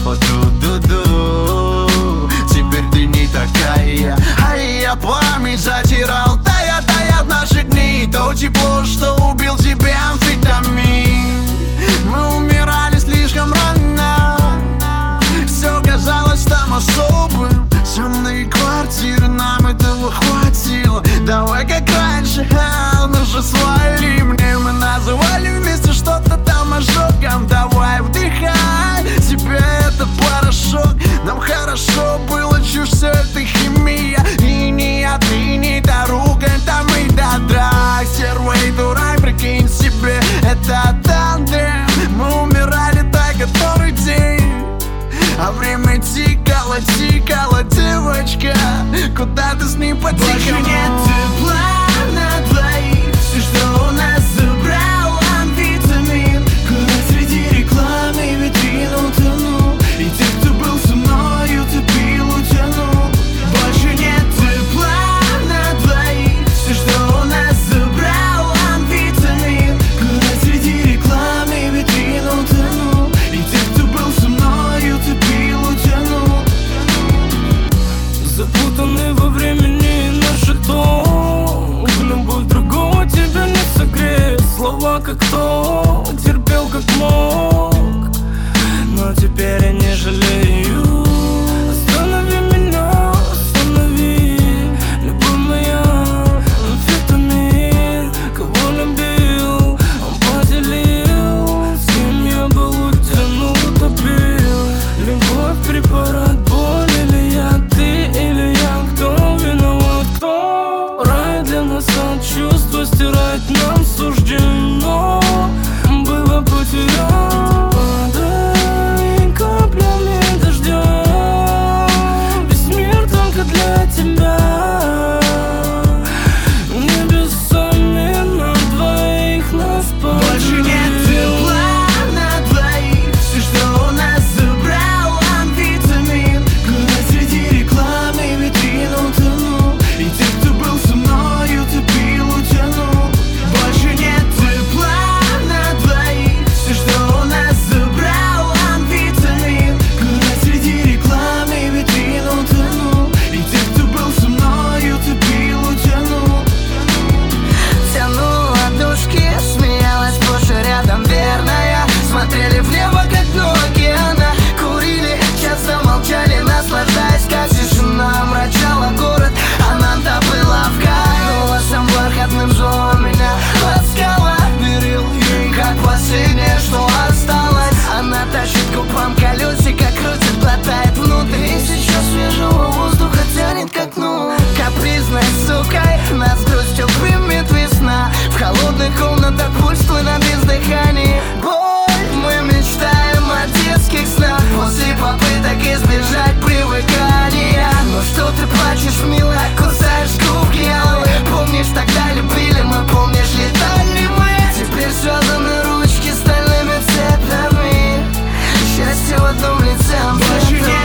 Ду-ду-ду. Теперь ты не такая, а я память затирал. Таят наши дни, то тепло, что убил тебя амфетамин. Мы умирали слишком рано, все казалось там особым. Темные квартиры, нам этого хватило. Давай как раньше, ну же свали мне. Мы называли вместе что-то там ожогом. Давай вдыхай, тебе это порошок. Нам хорошо было, чушь, все это химия. И не отменить дорогу, там и до драк. Сервей дурак, прикинь себе, это тандем. Мы умирали так, который день, а время тикало, девочка. Куда ты с ним потикала? Больше нет тепла на двоих. Все, что у нас забрал амфетамин. Город среди рекламы, витрин утонул. И те, кто был со мною, топил, утянул. Больше нет тепла на двоих. Все, что у нас забрал амфетамин. Город среди рекламы, витрин утонул. И те, кто был со мною, топил, утянул. Запутанный во времени наши ток. Любовь другого тебя не согреет. Слова как то, терпел как мог. Но теперь я не жалею. Останови меня, останови. Любовь моя, амфетамин. Кого любил, он поделил. С кем я был, утянул, утопил. Любовь, препарат, боль или я, ты или я. Кто виноват, кто? Рай для нас от чувства стирать нам суждено было потерять. Падай каплями дождя. Весь мир только для тебя. Небесами на двоих нас поделил. Больше нет тепла на двоих. Все, что у нас забрал амфетамин. Город среди рекламы, витрин утонул. И те, кто был со мною, топил, утянул. Больше нет тепла на двоих. Все, что у нас забрал амфетамин. Город среди рекламы, витрин утонул. И те, кто был со мною, топил, утянул. Тянула душки, смеялась сплошь и рядом верная. Смотрели в небо, как дно океана. Курили, часто молчали, наслаждаясь, как тишина омрачала город. Она-то была в кайф, голосом бархатным звал меня. Ласкала, верил ей, как последнее, что осталось. Она тащит губам колесико, крутит, глотает внутрь. И сейчас свежего воздуха тянет к окну. Капризной сукой нас грустью примет весна. В холодных комнатах пульс твой на бездыхании. Боль, мы мечтаем о детских снах. После попыток избежать привыкания. Ну что ты плачешь, милая, кусаешь губки алые. Помнишь, тогда любили мы, помнишь, летали мы. Теперь связаны ручки стальными цепями. Счастье в одном лице. Больше нет